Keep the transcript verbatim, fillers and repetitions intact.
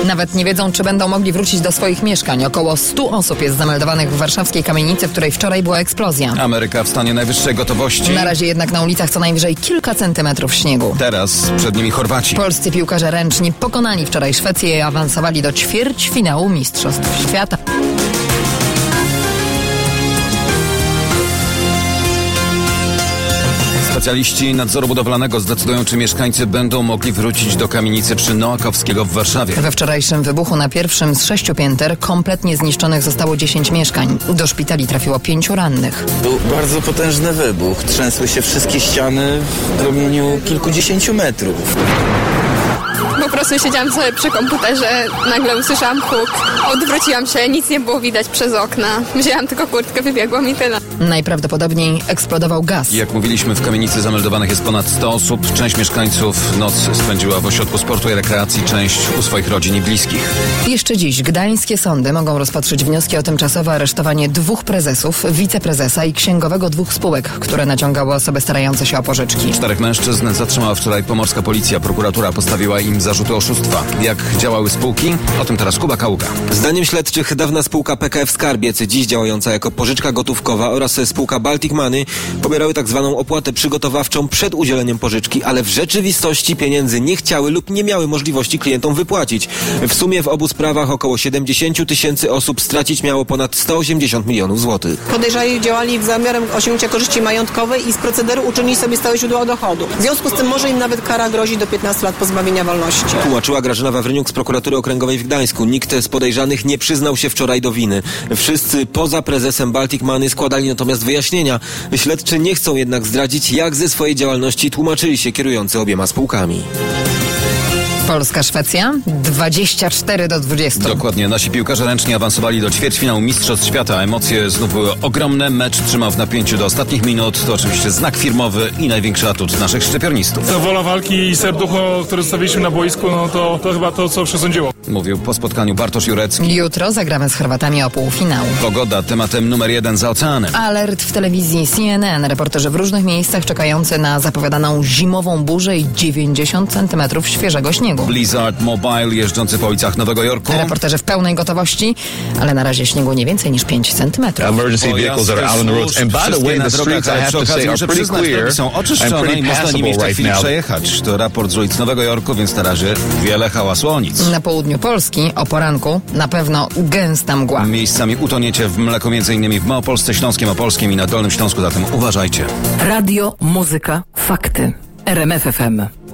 Nawet nie wiedzą, czy będą mogli wrócić do swoich mieszkań. Około stu osób jest zameldowanych w warszawskiej kamienicy, w której wczoraj była eksplozja. Ameryka w stanie najwyższej gotowości. Na razie jednak na ulicach co najwyżej kilka centymetrów śniegu. Teraz przed nimi Chorwaci. Polscy piłkarze ręczni pokonali wczoraj Szwecję i awansowali do ćwierćfinału Mistrzostw Świata. Specjaliści nadzoru budowlanego zdecydują, czy mieszkańcy będą mogli wrócić do kamienicy przy Noakowskiego w Warszawie. We wczorajszym wybuchu na pierwszym z sześciu pięter kompletnie zniszczonych zostało dziesięć mieszkań. Do szpitali trafiło pięciu rannych. Był bardzo potężny wybuch. Trzęsły się wszystkie ściany w promieniu kilkudziesięciu metrów. Po prostu siedziałam sobie przy komputerze, nagle usłyszałam huk, odwróciłam się, nic nie było widać przez okna. Wzięłam tylko kurtkę, wybiegłam i tyle. Najprawdopodobniej eksplodował gaz. Jak mówiliśmy, w kamienicy zameldowanych jest ponad sto osób. Część mieszkańców noc spędziła w ośrodku sportu i rekreacji, część u swoich rodzin i bliskich. Jeszcze dziś gdańskie sądy mogą rozpatrzyć wnioski o tymczasowe aresztowanie dwóch prezesów, wiceprezesa i księgowego dwóch spółek, które naciągały osoby starające się o pożyczki. Czterech mężczyzn zatrzymała wczoraj pomorska policja. Prokuratura postawiła im zarzuty oszustwa. Jak działały spółki? O tym teraz Kuba Kaługa. Zdaniem śledczych dawna spółka P K F Skarbiec, dziś działająca jako pożyczka gotówkowa, oraz spółka Baltic Money pobierały tak zwaną opłatę przygotowawczą przed udzieleniem pożyczki, ale w rzeczywistości pieniędzy nie chciały lub nie miały możliwości klientom wypłacić. W sumie w obu sprawach około siedemdziesiąt tysięcy osób stracić miało ponad sto osiemdziesiąt milionów złotych. Podejrzani działali w zamiarem osiągnięcia korzyści majątkowej i z procederu uczynili sobie stałe źródło dochodu. W związku z tym może im nawet kara grozi do piętnastu lat pozbawienia wolności. Tłumaczyła Grażyna Wawryniuk z prokuratury okręgowej w Gdańsku. Nikt z podejrzanych nie przyznał się wczoraj do winy. Wszyscy poza prezesem Baltic Money składali natomiast wyjaśnienia. Śledczy nie chcą jednak zdradzić, jak ze swojej działalności tłumaczyli się kierujący obiema spółkami. Polska-Szwecja dwadzieścia cztery do dwudziestu. Dokładnie. Nasi piłkarze ręczni awansowali do ćwierćfinału Mistrzostw Świata. Emocje znów były ogromne. Mecz trzymał w napięciu do ostatnich minut. To oczywiście znak firmowy i największy atut naszych szczepionistów. Ta wola walki i serducho, które zostawiliśmy na boisku, no to, to chyba to, co przesądziło. Mówił po spotkaniu Bartosz Jurecki. Jutro zagramy z Chorwatami o półfinał. Pogoda tematem numer jeden za oceanem. Alert w telewizji C N N. Reporterzy w różnych miejscach czekający na zapowiadaną zimową burzę i dziewięćdziesiąt centymetrów świeżego śniegu. Blizzard Mobile jeżdżący po ulicach Nowego Jorku. Reporterzy w pełnej gotowości, ale na razie śniegu nie więcej niż pięć centymetrów. Emergency vehicles that are out on the roads. And by the way, the streets, I have to say, are pretty clear są and oczyszczone pretty i można nimi w tej passable chwili right now. przejechać. To raport z ulic Nowego Jorku, więc na razie wiele hałasu o nic. Na południu Polski o poranku na pewno gęsta mgła. Miejscami utoniecie w mleku, między innymi w Małopolsce, Śląskiem, Opolskiem i na Dolnym Śląsku, zatem uważajcie. Radio, muzyka, fakty. R M F F M.